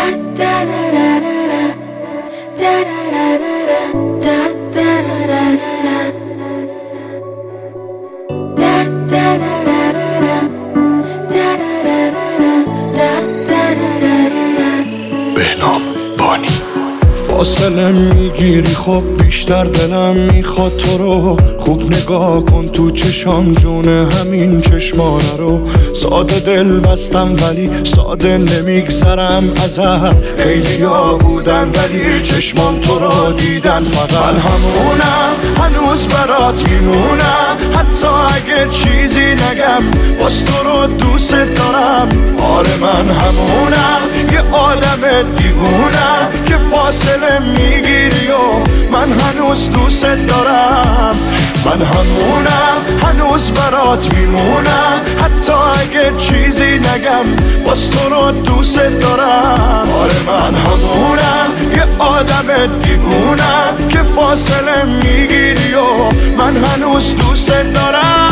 بهنام بانی. فاصله میگیری خب بیشتر دلم میخواد تو رو خوب نگاه کن تو چشام جون همین چشمانه رو. ساده دل بستم ولی ساده نمیگذرم ازت. خیلی ها بودن ولی چشمان تو رو دیدن فقط. من همونم هنوز برات میمونم حتی اگه چیزی نگم باز تو رو دوست دارم. آره من همونم یه آدم دیوونم که فاصله میگیری و من هنوز دوست دارم. من همونم هنوز برات میمونم حتی اگه چیزی نگم باز تو رو دوست دارم. آره من همونم یه آدم دیوونم که فاصله میگیری و من هنوز دوست دارم.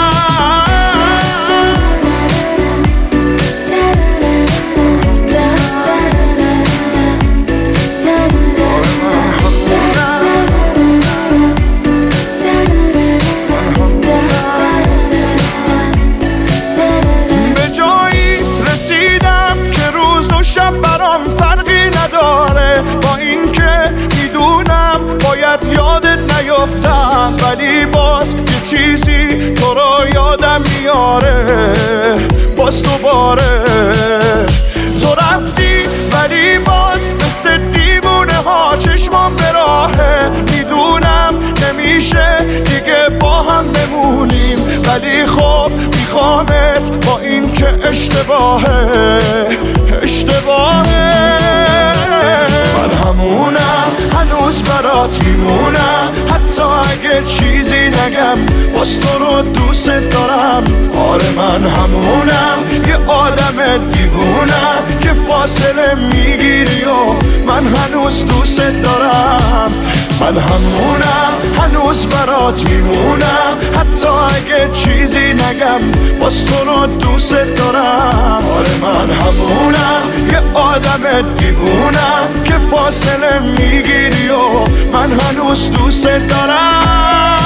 یادت نیفتم ولی باز یه چیزی تو رو یادم میاره باز دوباره. تو رفتی ولی باز مثل دیوونه ها چشمام به راهه. میدونم نمیشه دیگه با هم بمونیم ولی خب میخوامت با این که اشتباهه. من همونم هنوز برات میمونم حتی اگه چیزی نگم باز تو رو دوست دارم. آره من همونم یه آدم دیوونم که فاصله میگیری و من هنوز دوست دارم. من همونم هنوز برات میمونم حتی اگه چیزی نگم باز تو رو دوست دارم. آره من همونم یه آدم دیوونم که فاصله میگیری و من هنوز دوست دارم.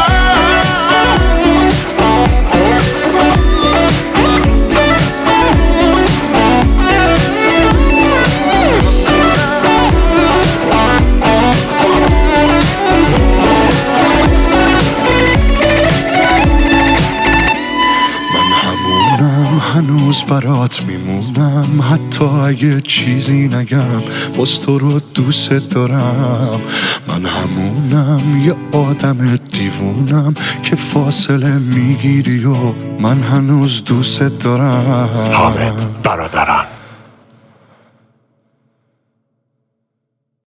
هنوز برات میمونم حتی اگه چیزی نگم باز تو رو دوست دارم. من همونم یه آدم دیوونم که فاصله میگیری و من هنوز دوست دارم. حامد برادرم.